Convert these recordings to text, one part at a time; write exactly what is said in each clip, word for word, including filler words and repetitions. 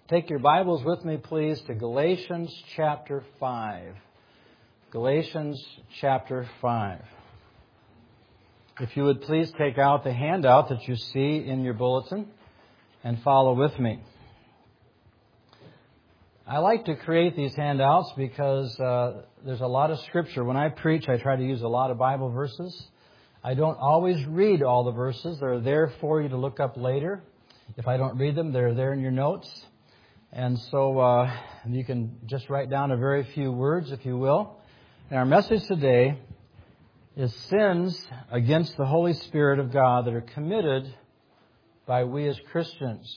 Take your Bibles with me, please, to Galatians chapter five. Galatians chapter five. If you would please take out the handout that you see in your bulletin and follow with me. I like to create these handouts because uh, there's a lot of Scripture. When I preach, I try to use a lot of Bible verses. I don't always read all the verses. They're there for you to look up later. If I don't read them, they're there in your notes. And so uh, you can just write down a very few words, if you will. And our message today is sins against the Holy Spirit of God that are committed by we as Christians.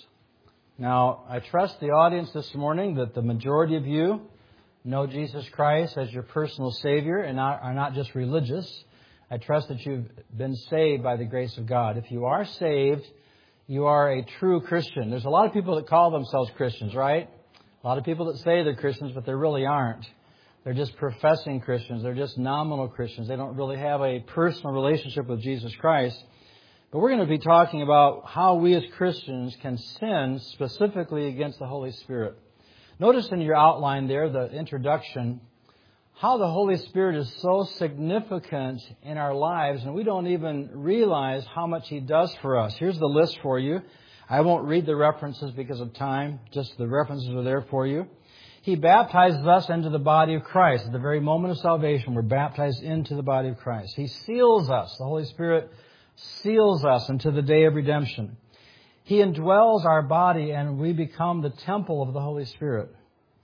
Now, I trust the audience this morning that the majority of you know Jesus Christ as your personal Savior and are not just religious. I trust that you've been saved by the grace of God. If you are saved, you are a true Christian. There's a lot of people that call themselves Christians, right? A lot of people that say they're Christians, but they really aren't. They're just professing Christians. They're just nominal Christians. They don't really have a personal relationship with Jesus Christ. But we're going to be talking about how we as Christians can sin specifically against the Holy Spirit. Notice in your outline there, the introduction, how the Holy Spirit is so significant in our lives, and we don't even realize how much He does for us. Here's the list for you. I won't read the references because of time. Just the references are there for you. He baptizes us into the body of Christ. At the very moment of salvation, we're baptized into the body of Christ. He seals us. The Holy Spirit seals us into the day of redemption. He indwells our body, and we become the temple of the Holy Spirit.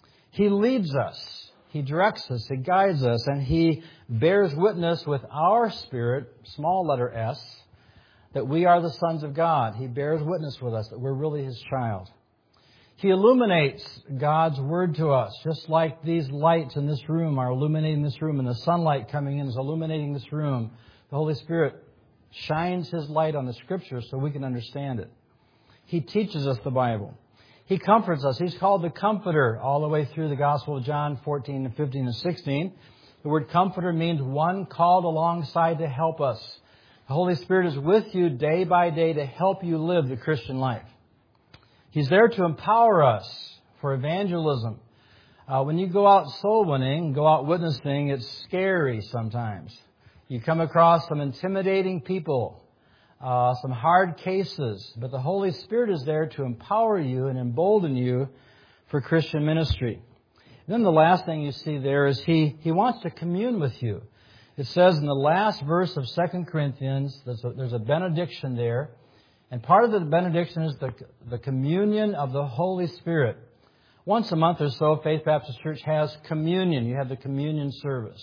He leads us. He directs us, He guides us, and He bears witness with our spirit, small letter S, that we are the sons of God. He bears witness with us that we're really His child. He illuminates God's Word to us, just like these lights in this room are illuminating this room, and the sunlight coming in is illuminating this room. The Holy Spirit shines His light on the Scripture so we can understand it. He teaches us the Bible. He comforts us. He's called the Comforter all the way through the Gospel of John fourteen and fifteen and sixteen. The word Comforter means one called alongside to help us. The Holy Spirit is with you day by day to help you live the Christian life. He's there to empower us for evangelism. Uh, when you go out soul winning, go out witnessing, it's scary sometimes. You come across some intimidating people. Uh, some hard cases, but the Holy Spirit is there to empower you and embolden you for Christian ministry. And then the last thing you see there is He, he wants to commune with you. It says in the last verse of Second Corinthians, there's a, there's a benediction there, and part of the benediction is the, the communion of the Holy Spirit. Once a month or so, Faith Baptist Church has communion. You have the communion service.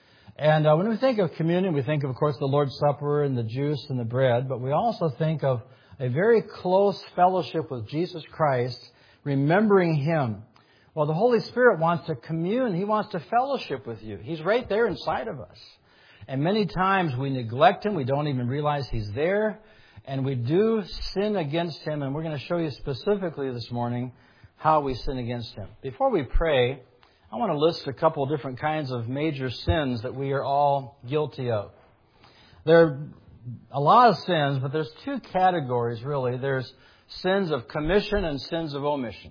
And uh, when we think of communion, we think of, of course, the Lord's Supper and the juice and the bread, but we also think of a very close fellowship with Jesus Christ, remembering Him. Well, the Holy Spirit wants to commune. He wants to fellowship with you. He's right there inside of us. And many times we neglect Him. We don't even realize He's there. And we do sin against Him. And we're going to show you specifically this morning how we sin against Him. Before we pray, I want to list a couple of different kinds of major sins that we are all guilty of. There are a lot of sins, but there's two categories, really. There's sins of commission and sins of omission.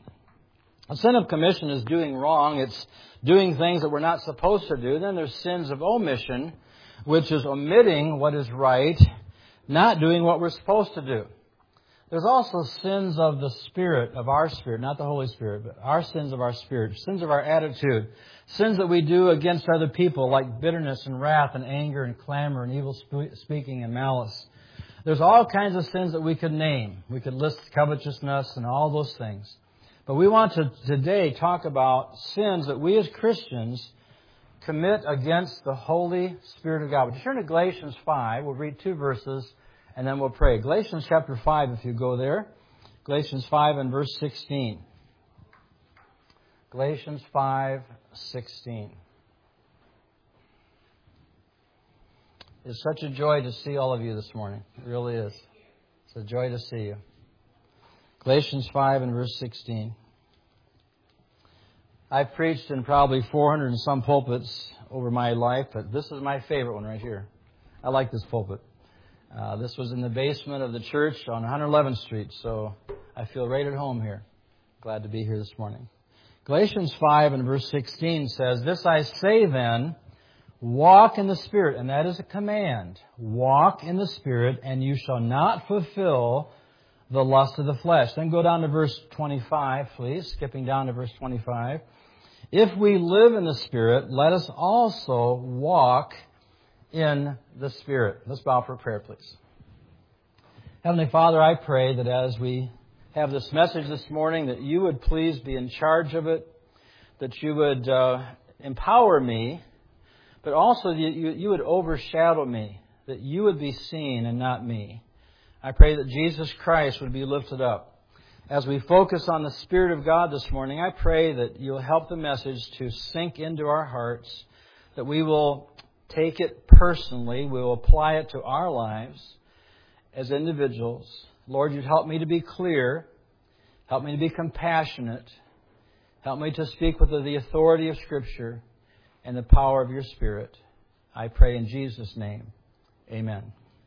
A sin of commission is doing wrong. It's doing things that we're not supposed to do. Then there's sins of omission, which is omitting what is right, not doing what we're supposed to do. There's also sins of the Spirit, of our spirit, not the Holy Spirit, but our sins of our spirit, sins of our attitude, sins that we do against other people like bitterness and wrath and anger and clamor and evil speaking and malice. There's all kinds of sins that we could name. We could list covetousness and all those things. But we want to today talk about sins that we as Christians commit against the Holy Spirit of God. Would you turn to Galatians five? We'll read two verses. And then we'll pray. Galatians chapter five, if you go there. Galatians five and verse sixteen. Galatians five, sixteen. It's such a joy to see all of you this morning. It really is. It's a joy to see you. Galatians five and verse sixteen. I've preached in probably four hundred and some pulpits over my life, but this is my favorite one right here. I like this pulpit. Uh, this was in the basement of the church on one eleventh Street, so I feel right at home here. Glad to be here this morning. Galatians five and verse sixteen says, "This I say then, walk in the Spirit," and that is a command. Walk in the Spirit, and you shall not fulfill the lust of the flesh. Then go down to verse twenty-five, please. Skipping down to verse twenty-five. "If we live in the Spirit, let us also walk in the Spirit." Let's bow for prayer, please. Heavenly Father, I pray that as we have this message this morning, that you would please be in charge of it, that you would uh, empower me, but also you, you, you would overshadow me, that you would be seen and not me. I pray that Jesus Christ would be lifted up. As we focus on the Spirit of God this morning, I pray that you'll help the message to sink into our hearts, that we will take it personally, we will apply it to our lives as individuals. Lord, you'd help me to be clear, help me to be compassionate, help me to speak with the authority of Scripture and the power of your Spirit. I pray in Jesus' name. Amen.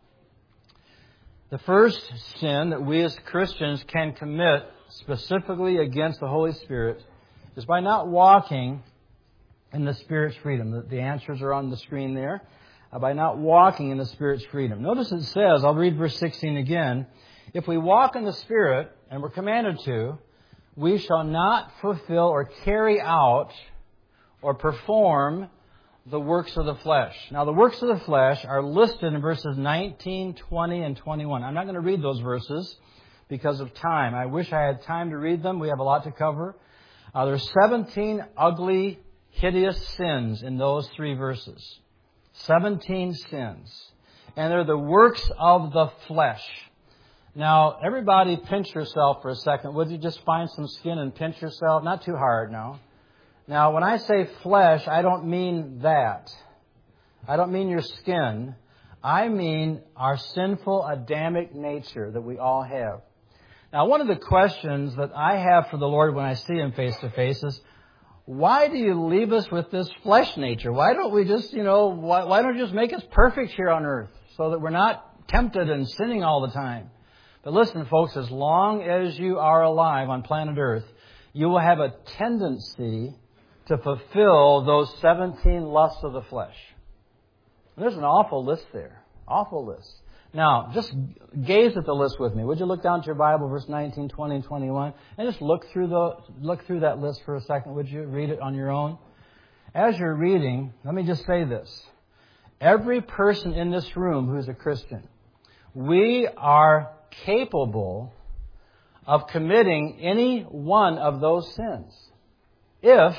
The first sin that we as Christians can commit specifically against the Holy Spirit is by not walking in the Spirit's freedom. The, the answers are on the screen there. Uh, by not walking in the Spirit's freedom. Notice it says, I'll read verse sixteen again, "If we walk in the Spirit, and we're commanded to, we shall not fulfill or carry out or perform the works of the flesh." Now, the works of the flesh are listed in verses nineteen, twenty, and twenty-one. I'm not going to read those verses because of time. I wish I had time to read them. We have a lot to cover. Uh, there's seventeen ugly, hideous sins in those three verses. seventeen sins. And they're the works of the flesh. Now, everybody pinch yourself for a second. Would you just find some skin and pinch yourself? Not too hard, no. Now, when I say flesh, I don't mean that. I don't mean your skin. I mean our sinful Adamic nature that we all have. Now, one of the questions that I have for the Lord when I see Him face to face is, why do you leave us with this flesh nature? Why don't we just, you know, why, why don't you just make us perfect here on earth so that we're not tempted and sinning all the time? But listen, folks, as long as you are alive on planet Earth, you will have a tendency to fulfill those seventeen lusts of the flesh. There's an awful list there. Awful list. Now, just gaze at the list with me. Would you look down to your Bible, verse nineteen, twenty, and twenty-one, and just look through the look through that list for a second, would you? Read it on your own. As you're reading, let me just say this. Every person in this room who's a Christian, we are capable of committing any one of those sins if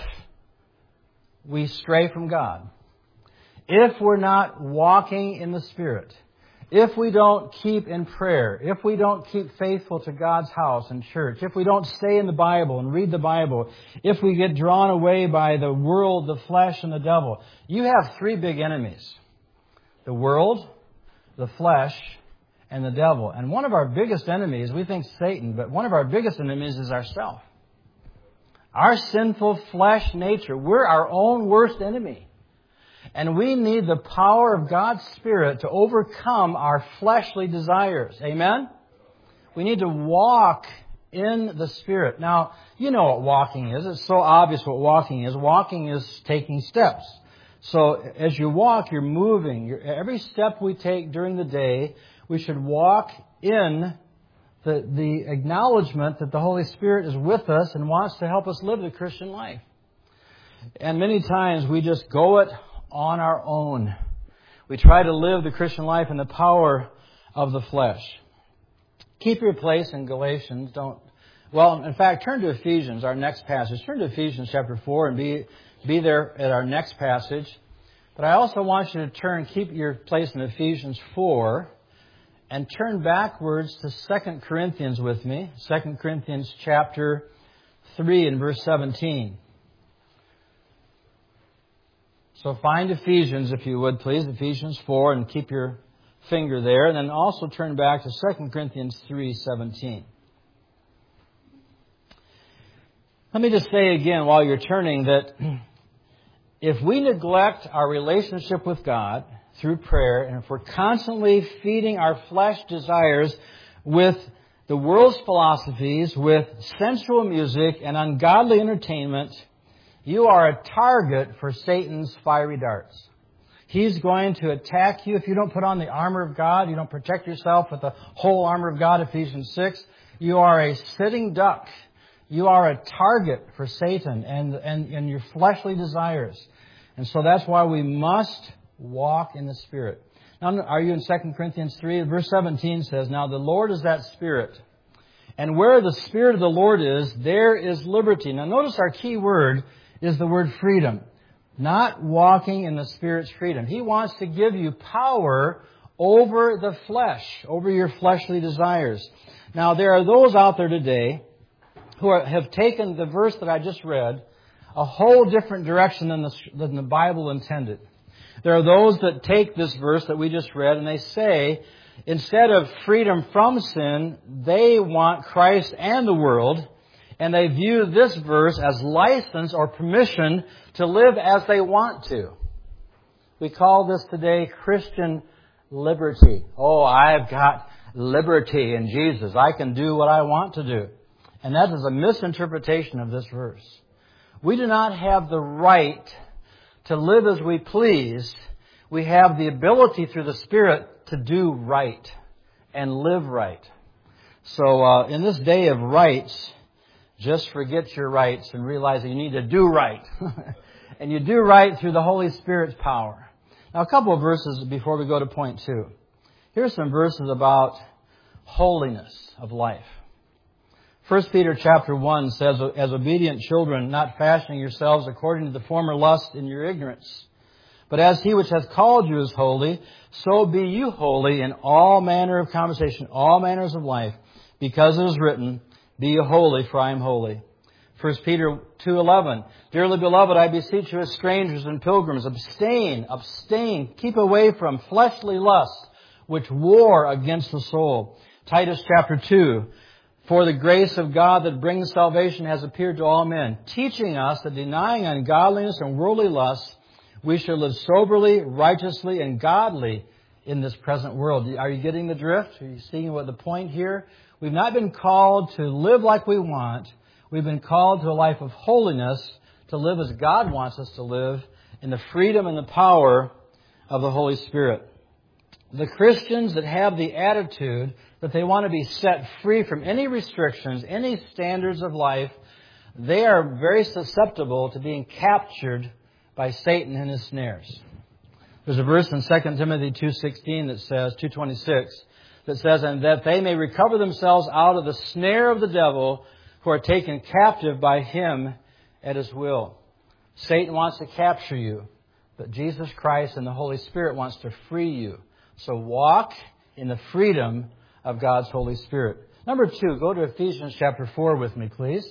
we stray from God, if we're not walking in the Spirit, if we don't keep in prayer, if we don't keep faithful to God's house and church, if we don't stay in the Bible and read the Bible, if we get drawn away by the world, the flesh, and the devil. You have three big enemies: the world, the flesh, and the devil. And one of our biggest enemies, we think Satan, but one of our biggest enemies is ourself. Our sinful flesh nature. We're our own worst enemy. And we need the power of God's Spirit to overcome our fleshly desires. Amen? We need to walk in the Spirit. Now, you know what walking is. It's so obvious what walking is. Walking is taking steps. So as you walk, you're moving. You're, every step we take during the day, we should walk in the, the acknowledgement that the Holy Spirit is with us and wants to help us live the Christian life. And many times we just go it on our own. We try to live the Christian life in the power of the flesh. Keep your place in Galatians. Don't. Well, in fact, turn to Ephesians, our next passage. Turn to Ephesians chapter four and be be there at our next passage. But I also want you to turn, keep your place in Ephesians four, and turn backwards to Second Corinthians with me. Second Corinthians chapter three and verse seventeen. So find Ephesians, if you would, please, Ephesians four, and keep your finger there. And then also turn back to Second Corinthians three seventeen. Let me just say again while you're turning that if we neglect our relationship with God through prayer, and if we're constantly feeding our flesh desires with the world's philosophies with sensual music and ungodly entertainment, you are a target for Satan's fiery darts. He's going to attack you if you don't put on the armor of God, you don't protect yourself with the whole armor of God, Ephesians six. You are a sitting duck. You are a target for Satan and, and, and your fleshly desires. And so that's why we must walk in the Spirit. Now, are you in Second Corinthians three? Verse seventeen says, "Now the Lord is that Spirit. And where the Spirit of the Lord is, there is liberty." Now notice our key word is the word freedom. Not walking in the Spirit's freedom. He wants to give you power over the flesh, over your fleshly desires. Now, there are those out there today who are, have taken the verse that I just read a whole different direction than the, than the Bible intended. There are those that take this verse that we just read and they say, instead of freedom from sin, they want Christ and the world. And they view this verse as license or permission to live as they want to. We call this today Christian liberty. Oh, I've got liberty in Jesus. I can do what I want to do. And that is a misinterpretation of this verse. We do not have the right to live as we please. We have the ability through the Spirit to do right and live right. So uh, in this day of rights, just forget your rights and realize that you need to do right. And you do right through the Holy Spirit's power. Now, a couple of verses before we go to point two. Here's some verses about holiness of life. First Peter chapter one says, "As obedient children, not fashioning yourselves according to the former lust in your ignorance. But as He which hath called you is holy, so be you holy in all manner of conversation, all manners of life, because it is written, Be ye holy, for I am holy." First Peter two eleven, "Dearly beloved, I beseech you as strangers and pilgrims, abstain, abstain, keep away from fleshly lusts, which war against the soul." Titus chapter two, "For the grace of God that brings salvation has appeared to all men, teaching us that denying ungodliness and worldly lusts, we should live soberly, righteously, and godly in this present world." Are you getting the drift? Are you seeing what the point here? We've not been called to live like we want. We've been called to a life of holiness, to live as God wants us to live, in the freedom and the power of the Holy Spirit. The Christians that have the attitude that they want to be set free from any restrictions, any standards of life, they are very susceptible to being captured by Satan and his snares. There's a verse in Second Timothy two sixteen that says, two twenty-six, that says, "And that they may recover themselves out of the snare of the devil, who are taken captive by him at his will." Satan wants to capture you, but Jesus Christ and the Holy Spirit wants to free you. So walk in the freedom of God's Holy Spirit. Number two, go to Ephesians chapter four with me, please.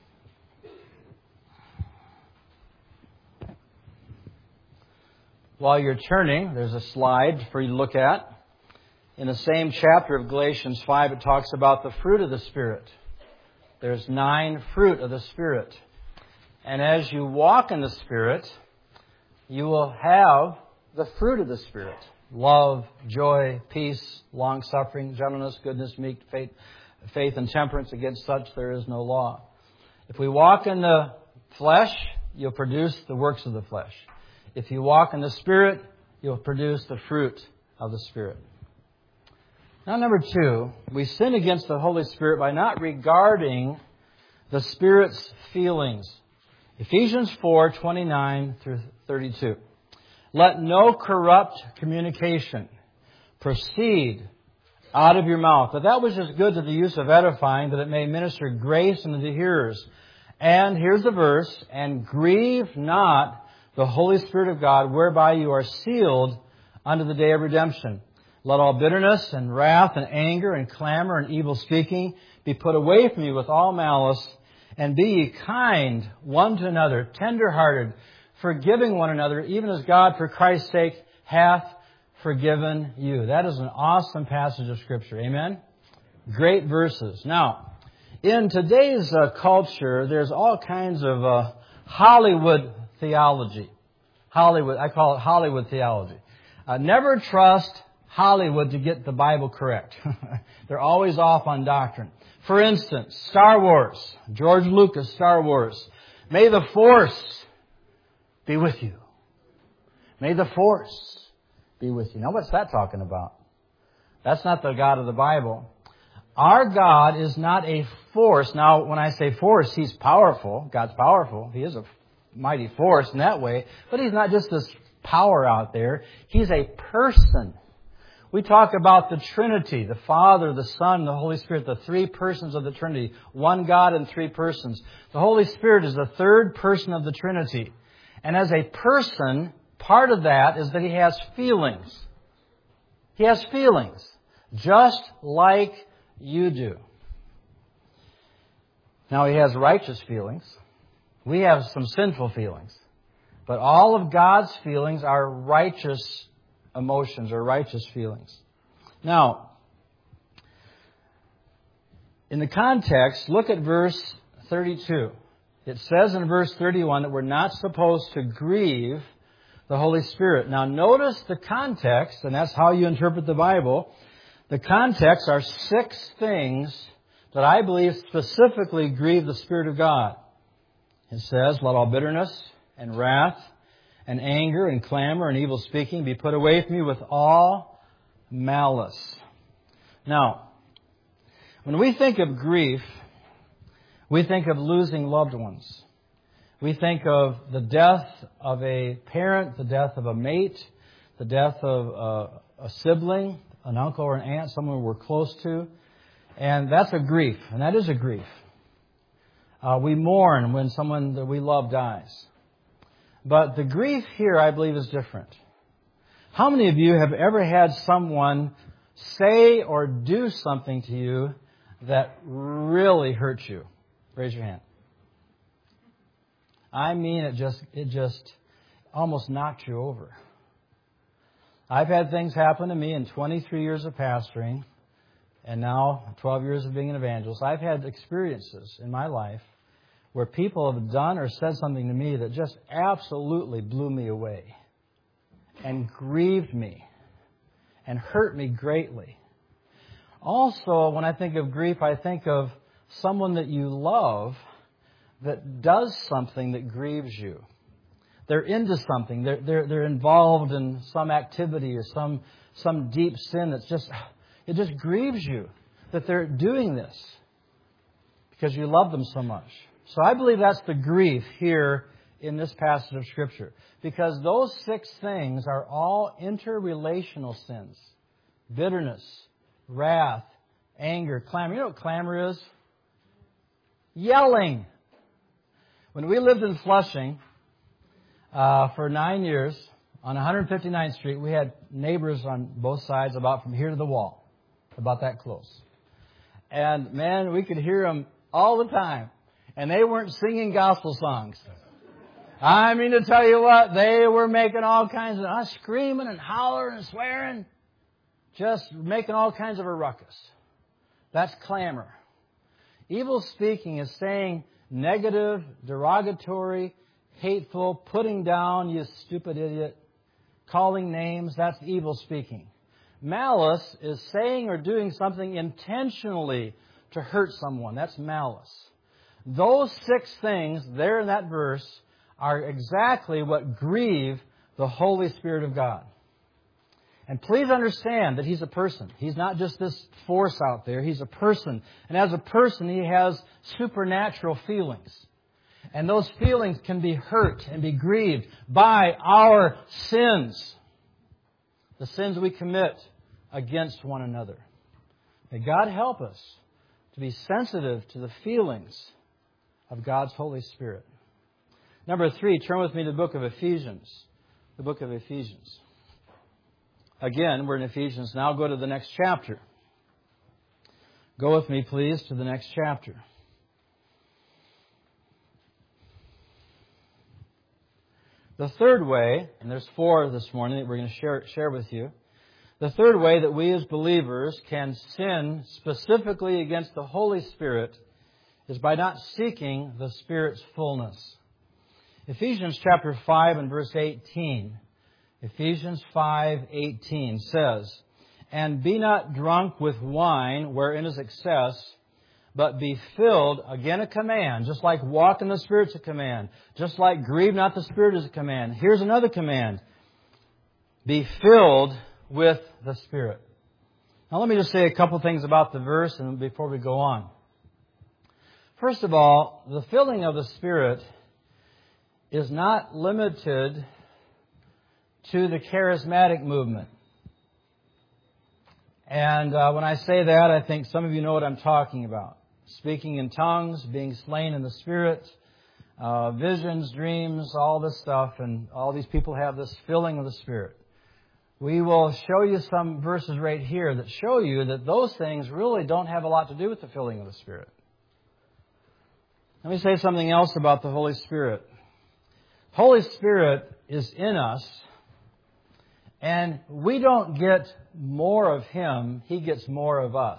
While you're turning, there's a slide for you to look at. In the same chapter of Galatians five, it talks about the fruit of the Spirit. There's nine fruit of the Spirit. And as you walk in the Spirit, you will have the fruit of the Spirit. Love, joy, peace, long-suffering, gentleness, goodness, meek, faith, faith, and temperance. Against such there is no law. If we walk in the flesh, you'll produce the works of the flesh. If you walk in the Spirit, you'll produce the fruit of the Spirit. Now, number two, we sin against the Holy Spirit by not regarding the Spirit's feelings. Ephesians four twenty-nine through thirty-two. "Let no corrupt communication proceed out of your mouth, but that which is good to the use of edifying, that it may minister grace unto the hearers. And," here's the verse, "and grieve not the Holy Spirit of God, whereby you are sealed unto the day of redemption. Let all bitterness and wrath and anger and clamor and evil speaking be put away from you with all malice, and be ye kind one to another, tender-hearted, forgiving one another, even as God for Christ's sake hath forgiven you." That is an awesome passage of Scripture. Amen? Great verses. Now, in today's uh, culture, there's all kinds of uh, Hollywood theology. Hollywood, I call it Hollywood theology. Uh, never trust Hollywood to get the Bible correct. They're always off on doctrine. For instance, Star Wars. George Lucas, Star Wars. May the Force be with you. May the Force be with you. Now what's that talking about? That's not the God of the Bible. Our God is not a force. Now, when I say force, He's powerful. God's powerful. He is a mighty force in that way. But He's not just this power out there. He's a person. We talk about the Trinity, the Father, the Son, the Holy Spirit, the three persons of the Trinity. One God in three persons. The Holy Spirit is the third person of the Trinity. And as a person, part of that is that He has feelings. He has feelings. Just like you do. Now, He has righteous feelings. We have some sinful feelings. But all of God's feelings are righteous emotions or righteous feelings. Now, in the context, look at verse thirty-two. It says in verse thirty-one that we're not supposed to grieve the Holy Spirit. Now, notice the context, and that's how you interpret the Bible. The context are six things that I believe specifically grieve the Spirit of God. It says, let all bitterness and wrath and anger and clamor and evil speaking be put away from you with all malice. Now, when we think of grief, we think of losing loved ones. We think of the death of a parent, the death of a mate, the death of a, a sibling, an uncle or an aunt, someone we're close to. And that's a grief, and that is a grief. Uh, we mourn when someone that we love dies. But the grief here, I believe, is different. How many of you have ever had someone say or do something to you that really hurts you? Raise your hand. I mean, it just it just almost knocked you over. I've had things happen to me in twenty-three years of pastoring, and now twelve years of being an evangelist. I've had experiences in my life where people have done or said something to me that just absolutely blew me away and grieved me and hurt me greatly. Also, when I think of grief, I think of someone that you love that does something that grieves you. They're into something. They're, they're, they're involved in some activity or some, some deep sin that's just, it just grieves you that they're doing this because you love them so much. So I believe that's the grief here in this passage of Scripture. Because those six things are all interrelational sins. Bitterness, wrath, anger, clamor. You know what clamor is? Yelling. When we lived in Flushing uh, for nine years on one fifty-ninth Street, we had neighbors on both sides about from here to the wall, about that close. And man, we could hear them all the time. And they weren't singing gospel songs. I mean to tell you what, they were making all kinds of, uh, screaming and hollering and swearing. Just making all kinds of a ruckus. That's clamor. Evil speaking is saying negative, derogatory, hateful, putting down, you stupid idiot, calling names. That's evil speaking. Malice is saying or doing something intentionally to hurt someone. That's malice. Those six things there in that verse are exactly what grieve the Holy Spirit of God. And please understand that He's a person. He's not just this force out there. He's a person. And as a person, He has supernatural feelings. And those feelings can be hurt and be grieved by our sins. The sins we commit against one another. May God help us to be sensitive to the feelings of God's Holy Spirit. Number three, turn with me to the book of Ephesians. The book of Ephesians. Again, we're in Ephesians now. Go to the next chapter. Go with me, please, to the next chapter. The third way, and there's four this morning that we're going to share, share with you. The third way that we as believers can sin specifically against the Holy Spirit is by not seeking the Spirit's fullness. Ephesians chapter five and verse eighteen. Ephesians five eighteen says, And be not drunk with wine, wherein is excess, but be filled, again a command, just like walk in the Spirit's a command, just like grieve not the Spirit is a command. Here's another command. Be filled with the Spirit. Now let me just say a couple things about the verse and before we go on. First of all, the filling of the Spirit is not limited to the charismatic movement. And uh, when I say that, I think some of you know what I'm talking about. Speaking in tongues, being slain in the Spirit, uh, visions, dreams, all this stuff. And all these people have this filling of the Spirit. We will show you some verses right here that show you that those things really don't have a lot to do with the filling of the Spirit. Let me say something else about the Holy Spirit. Holy Spirit is in us, and we don't get more of Him, He gets more of us.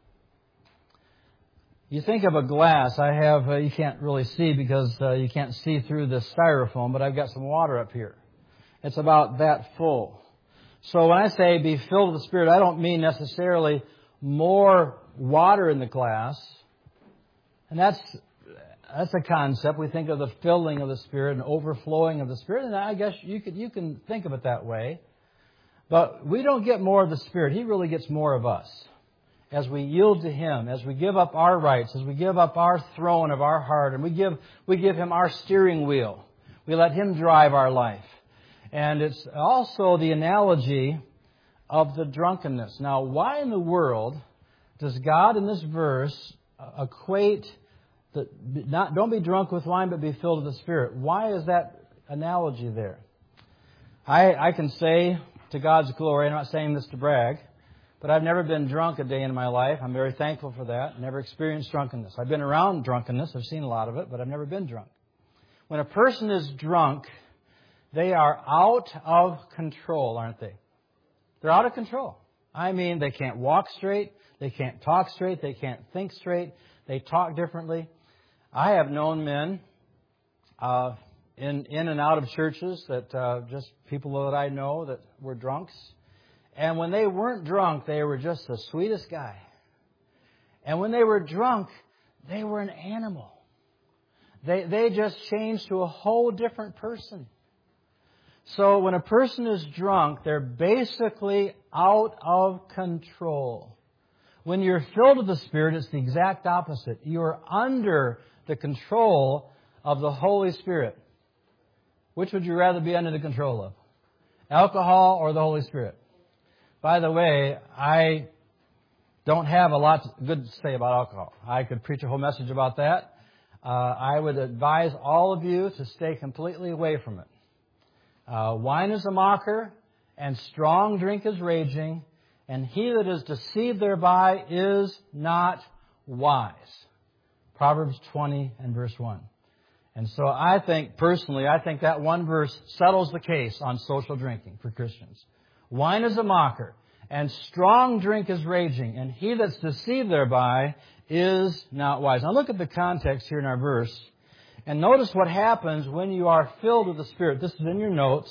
You think of a glass. I have, uh, you can't really see because uh, you can't see through the styrofoam, but I've got some water up here. It's about that full. So when I say be filled with the Spirit, I don't mean necessarily more water in the glass. And that's that's a concept. We think of the filling of the Spirit and overflowing of the Spirit, and I guess you could you can think of it that way. But we don't get more of the Spirit. He really gets more of us. As we yield to Him, as we give up our rights, as we give up our throne of our heart, and we give we give Him our steering wheel. We let Him drive our life. And it's also the analogy of the drunkenness. Now, why in the world does God in this verse equate the not don't be drunk with wine, but be filled with the Spirit? Why is that analogy there? I I can say to God's glory, I'm not saying this to brag, but I've never been drunk a day in my life. I'm very thankful for that. Never experienced drunkenness. I've been around drunkenness. I've seen a lot of it, but I've never been drunk. When a person is drunk, they are out of control, aren't they? They're out of control. I mean, they can't walk straight. They can't talk straight. They can't think straight. They talk differently. I have known men uh, in in and out of churches that uh, just people that I know that were drunks. And when they weren't drunk, they were just the sweetest guy. And when they were drunk, they were an animal. They they just changed to a whole different person. So when a person is drunk, they're basically out of control. When you're filled with the Spirit, it's the exact opposite. You're under the control of the Holy Spirit. Which would you rather be under the control of? Alcohol or the Holy Spirit? By the way, I don't have a lot good to say about alcohol. I could preach a whole message about that. Uh, I would advise all of you to stay completely away from it. Uh, wine is a mocker, and strong drink is raging, and he that is deceived thereby is not wise. Proverbs twenty and verse one. And so I think, personally, I think that one verse settles the case on social drinking for Christians. Wine is a mocker, and strong drink is raging, and he that's deceived thereby is not wise. Now look at the context here in our verse, and notice what happens when you are filled with the Spirit. This is in your notes.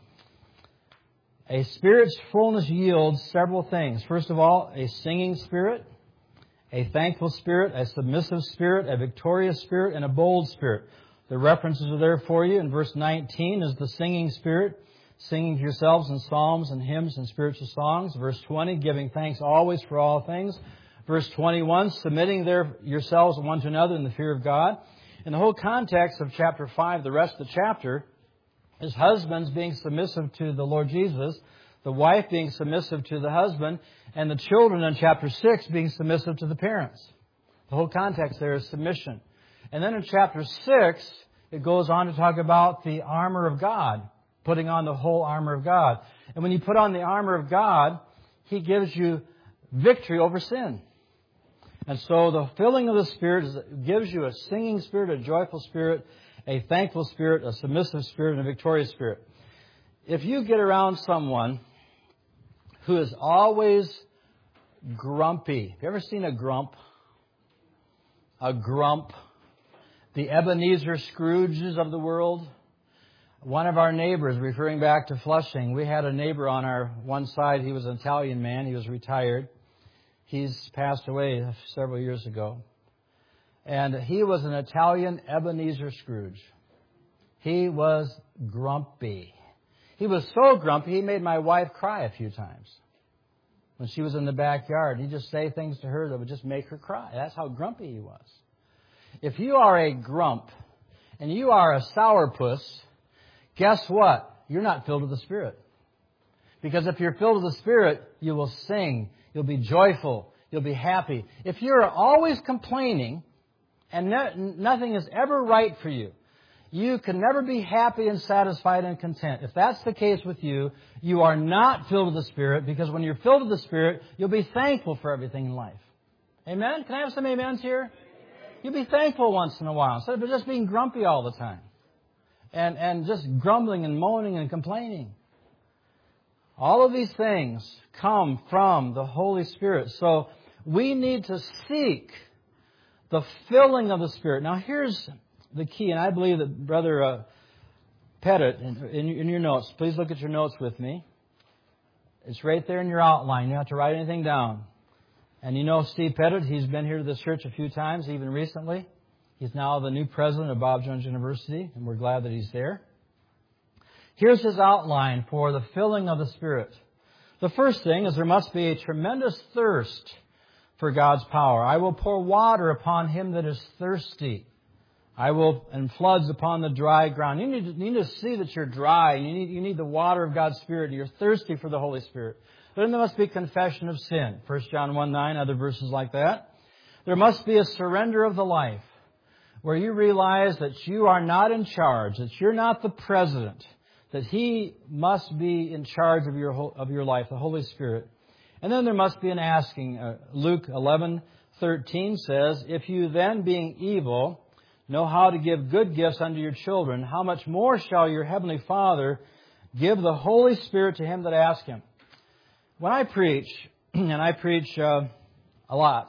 A Spirit's fullness yields several things. First of all, a singing spirit, a thankful spirit, a submissive spirit, a victorious spirit, and a bold spirit. The references are there for you. In verse nineteen is the singing spirit, singing to yourselves in psalms and hymns and spiritual songs. Verse twenty, giving thanks always for all things. Verse twenty-one, submitting there yourselves one to another in the fear of God. In the whole context of chapter five, the rest of the chapter, is husbands being submissive to the Lord Jesus, the wife being submissive to the husband, and the children in chapter six being submissive to the parents. The whole context there is submission. And then in chapter six, it goes on to talk about the armor of God, putting on the whole armor of God. And when you put on the armor of God, He gives you victory over sin. And so the filling of the Spirit is, gives you a singing spirit, a joyful spirit, a thankful spirit, a submissive spirit, and a victorious spirit. If you get around someone who is always grumpy, have you ever seen a grump? A grump. The Ebenezer Scrooges of the world. One of our neighbors, referring back to Flushing, we had a neighbor on our one side. He was an Italian man. He was retired. He's passed away several years ago. And he was an Italian Ebenezer Scrooge. He was grumpy. He was so grumpy, he made my wife cry a few times. When she was in the backyard, he'd just say things to her that would just make her cry. That's how grumpy he was. If you are a grump and you are a sourpuss, guess what? You're not filled with the Spirit. Because if you're filled with the Spirit, you will sing. You'll be joyful. You'll be happy. If you're always complaining and no, nothing is ever right for you, you can never be happy and satisfied and content. If that's the case with you, you are not filled with the Spirit, because when you're filled with the Spirit, you'll be thankful for everything in life. Amen? Can I have some amens here? You'll be thankful once in a while, instead of just being grumpy all the time. And, and just grumbling and moaning and complaining. All of these things come from the Holy Spirit. So we need to seek the filling of the Spirit. Now here's the key, and I believe that Brother uh, Pettit, in, in, in your notes, please look at your notes with me. It's right there in your outline. You don't have to write anything down. And you know Steve Pettit, he's been here to this church a few times, even recently. He's now the new president of Bob Jones University, and we're glad that he's there. Here's his outline for the filling of the Spirit. The first thing is there must be a tremendous thirst for God's power. I will pour water upon him that is thirsty. I will, and floods upon the dry ground. You need, to, you need to see that you're dry. You need, you need the water of God's Spirit. You're thirsty for the Holy Spirit. Then there must be confession of sin. First John one nine, other verses like that. There must be a surrender of the life, where you realize that you are not in charge, that you're not the president, that He must be in charge of your of your life, the Holy Spirit. And then there must be an asking. Uh, Luke eleven thirteen says, "If you then, being evil, know how to give good gifts unto your children, how much more shall your heavenly Father give the Holy Spirit to him that ask Him?" When I preach, and I preach uh, a lot,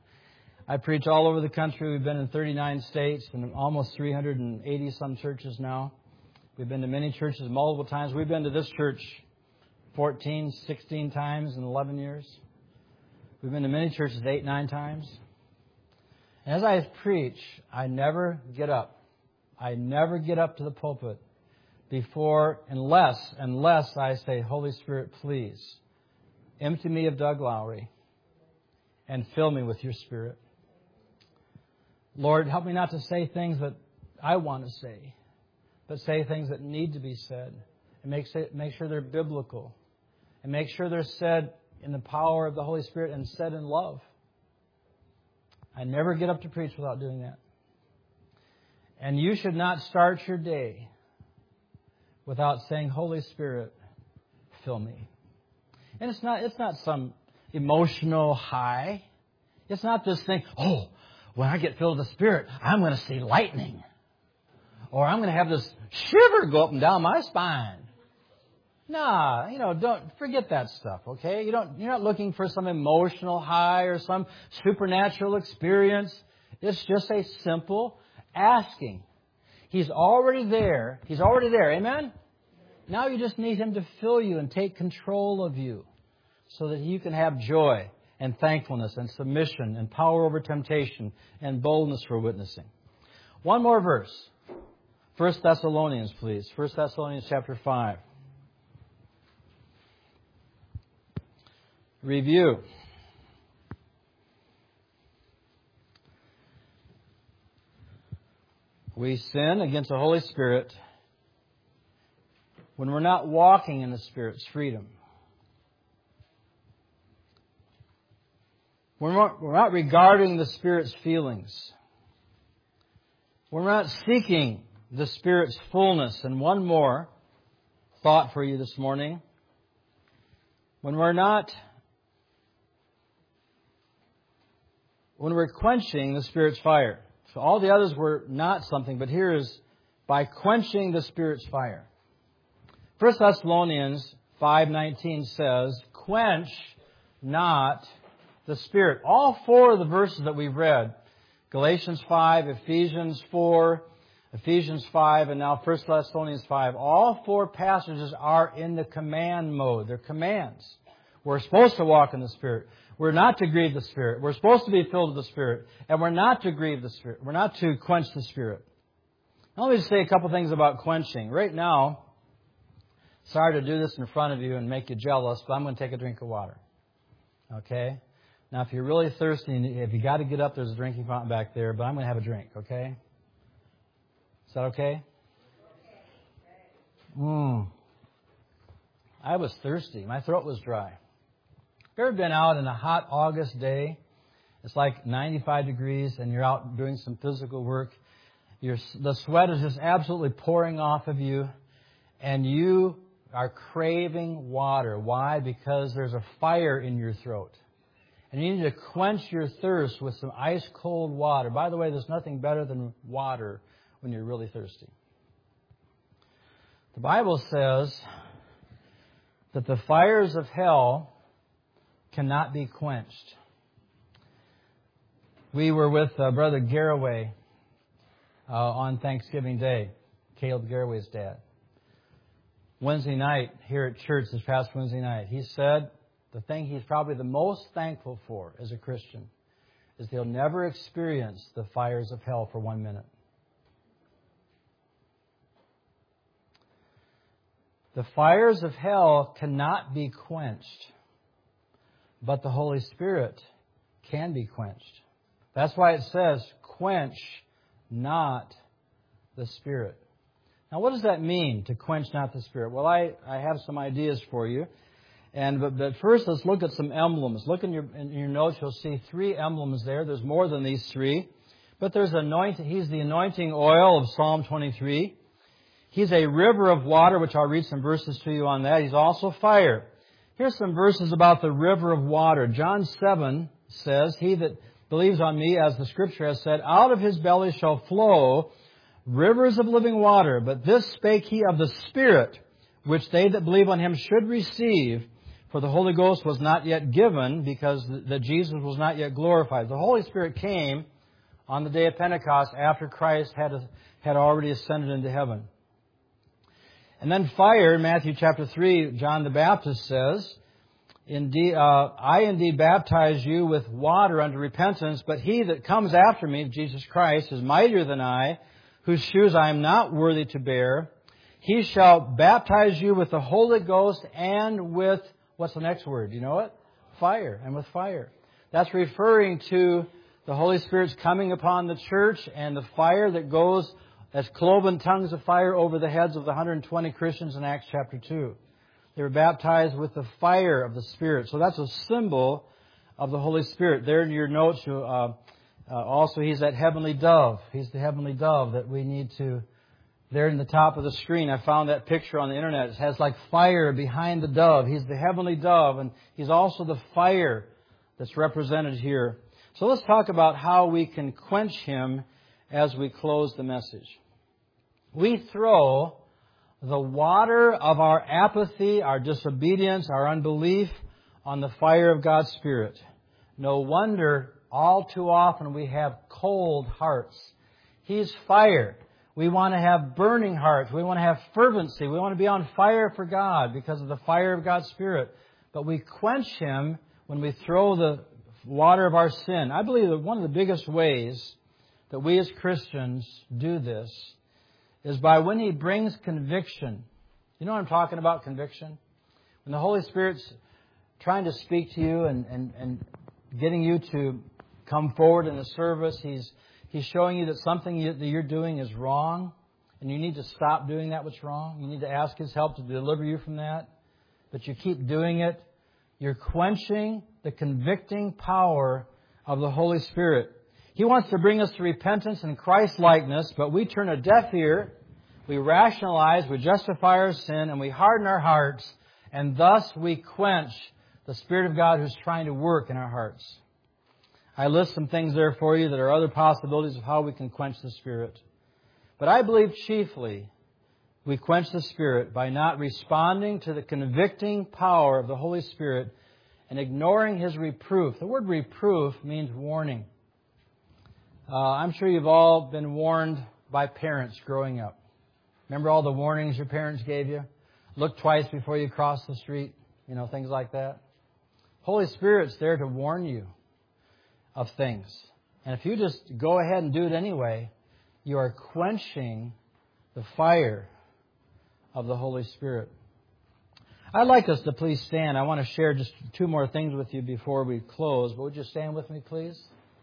I preach all over the country. We've been in thirty-nine states and almost three hundred eighty some churches now. We've been to many churches multiple times. We've been to this church fourteen, sixteen times in eleven years. We've been to many churches eight, nine times. And as I preach, I never get up. I never get up to the pulpit before, unless, unless I say, "Holy Spirit, please, empty me of Doug Lowry and fill me with your Spirit. Lord, help me not to say things that I want to say, but say things that need to be said. And make, make sure they're biblical. And make sure they're said in the power of the Holy Spirit and said in love." I never get up to preach without doing that. And you should not start your day without saying, "Holy Spirit, fill me." And it's not, it's not some emotional high. It's not this thing, "Oh, when I get filled with the Spirit, I'm going to see lightning." Or I'm going to have this shiver go up and down my spine. Nah, you know, don't forget that stuff, okay? You don't, you're not looking for some emotional high or some supernatural experience. It's just a simple asking. He's already there. He's already there. Amen? Now you just need Him to fill you and take control of you so that you can have joy and thankfulness and submission and power over temptation and boldness for witnessing. One more verse. First Thessalonians, please. First Thessalonians chapter five. Review. We sin against the Holy Spirit when we're not walking in the Spirit's freedom. When we're not regarding the Spirit's feelings. We're not seeking the Spirit's fullness. And one more thought for you this morning. When we're not, when we're quenching the Spirit's fire. So all the others were not something, but here is by quenching the Spirit's fire. First Thessalonians five nineteen says, "Quench not the Spirit." All four of the verses that we've read, Galatians five, Ephesians four, Ephesians five, and now First Thessalonians five. All four passages are in the command mode. They're commands. We're supposed to walk in the Spirit. We're not to grieve the Spirit. We're supposed to be filled with the Spirit. And we're not to grieve the Spirit. We're not to quench the Spirit. Now, let me just say a couple things about quenching. Right now, sorry to do this in front of you and make you jealous, but I'm going to take a drink of water. Okay? Now, if you're really thirsty, if you got to get up, there's a drinking fountain back there, but I'm going to have a drink, okay? Is that okay? Mmm. I was thirsty. My throat was dry. Have you ever been out in a hot August day? It's like ninety-five degrees and you're out doing some physical work. You're, the sweat is just absolutely pouring off of you. And you are craving water. Why? Because there's a fire in your throat. And you need to quench your thirst with some ice-cold water. By the way, there's nothing better than water when you're really thirsty. The Bible says that the fires of hell cannot be quenched. We were with uh, Brother Garraway uh, on Thanksgiving Day, Caleb Garraway's dad. Wednesday night here at church, this past Wednesday night, he said the thing he's probably the most thankful for as a Christian is he'll never experience the fires of hell for one minute. The fires of hell cannot be quenched, but the Holy Spirit can be quenched. That's why it says, quench not the Spirit. Now, what does that mean, to quench not the Spirit? Well, I, I have some ideas for you. And but, but first, let's look at some emblems. Look in your, in your notes, you'll see three emblems there. There's more than these three. But there's anointing. He's the anointing oil of Psalm twenty-three. He's a river of water, which I'll read some verses to you on that. He's also fire. Here's some verses about the river of water. John seven says, He that believes on me, as the Scripture has said, out of his belly shall flow rivers of living water. But this spake he of the Spirit, which they that believe on him should receive. For the Holy Ghost was not yet given, because that Jesus was not yet glorified. The Holy Spirit came on the day of Pentecost after Christ had, had already ascended into heaven. And then fire, in Matthew chapter three, John the Baptist says, Indeed, uh, I indeed baptize you with water unto repentance, but he that comes after me, Jesus Christ, is mightier than I, whose shoes I am not worthy to bear. He shall baptize you with the Holy Ghost and with, what's the next word? You know it? Fire, and with fire. That's referring to the Holy Spirit's coming upon the church and the fire that goes as cloven tongues of fire over the heads of the one hundred twenty Christians in Acts chapter two. They were baptized with the fire of the Spirit. So that's a symbol of the Holy Spirit. There in your notes, you, uh, uh, also He's that heavenly dove. He's the heavenly dove that we need to... There in the top of the screen, I found that picture on the internet. It has like fire behind the dove. He's the heavenly dove, and He's also the fire that's represented here. So let's talk about how we can quench Him as we close the message. We throw the water of our apathy, our disobedience, our unbelief on the fire of God's Spirit. No wonder all too often we have cold hearts. He's fire. We want to have burning hearts. We want to have fervency. We want to be on fire for God because of the fire of God's Spirit. But we quench Him when we throw the water of our sin. I believe that one of the biggest ways that we as Christians do this is by when He brings conviction. You know what I'm talking about, conviction? When the Holy Spirit's trying to speak to you and, and, and getting you to come forward in the service, He's He's showing you that something you, that you're doing is wrong, and you need to stop doing that what's wrong. You need to ask His help to deliver you from that. But you keep doing it. You're quenching the convicting power of the Holy Spirit. He wants to bring us to repentance and Christ-likeness, but we turn a deaf ear, we rationalize, we justify our sin, and we harden our hearts, and thus we quench the Spirit of God who's trying to work in our hearts. I list some things there for you that are other possibilities of how we can quench the Spirit. But I believe chiefly we quench the Spirit by not responding to the convicting power of the Holy Spirit and ignoring His reproof. The word reproof means warning. Uh, I'm sure you've all been warned by parents growing up? Remember all the warnings your parents gave you? Look twice before you cross the street. You know, things like that. Holy Spirit's there to warn you of things. And if you just go ahead and do it anyway, you are quenching the fire of the Holy Spirit. I'd like us to please stand. I want to share just two more things with you before we close. But would you stand with me, please?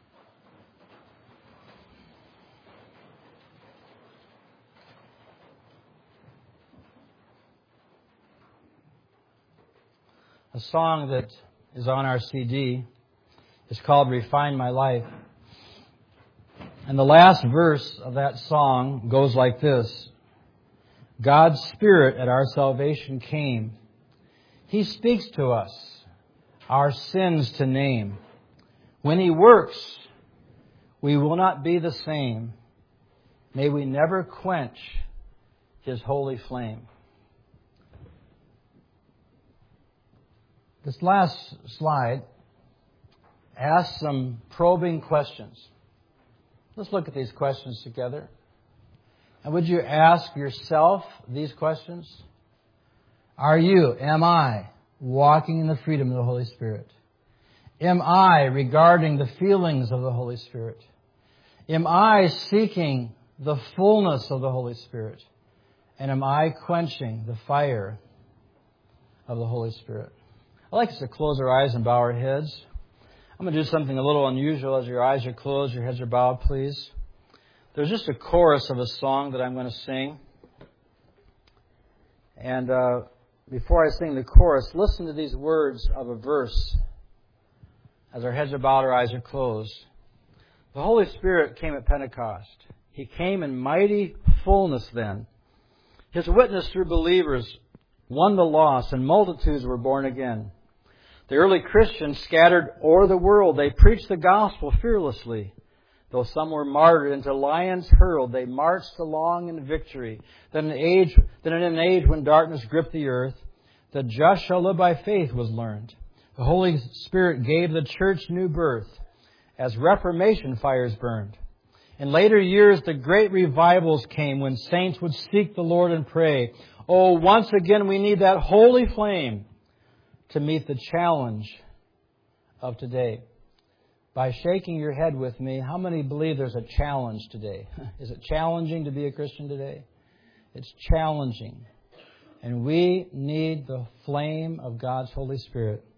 A song that is on our C D is called Refine My Life. And the last verse of that song goes like this. God's Spirit at our salvation came. He speaks to us, our sins to name. When He works, we will not be the same. May we never quench His holy flame. This last slide asks some probing questions. Let's look at these questions together. And would you ask yourself these questions? Are you, am I, walking in the freedom of the Holy Spirit? Am I regarding the feelings of the Holy Spirit? Am I seeking the fullness of the Holy Spirit? And am I quenching the fire of the Holy Spirit? I'd like us to close our eyes and bow our heads. I'm going to do something a little unusual as your eyes are closed, your heads are bowed, please. There's just a chorus of a song that I'm going to sing. And uh, before I sing the chorus, listen to these words of a verse as our heads are bowed, our eyes are closed. The Holy Spirit came at Pentecost. He came in mighty fullness then. His witness through believers won the lost, and multitudes were born again. The early Christians scattered o'er the world. They preached the gospel fearlessly. Though some were martyred and to lions hurled, they marched along in victory. Then, an age, then in an age when darkness gripped the earth, the just shall live by faith was learned. The Holy Spirit gave the church new birth as Reformation fires burned. In later years, the great revivals came when saints would seek the Lord and pray. Oh, once again, we need that holy flame to meet the challenge of today. By shaking your head with me, how many believe there's a challenge today? Is it challenging to be a Christian today? It's challenging. And we need the flame of God's Holy Spirit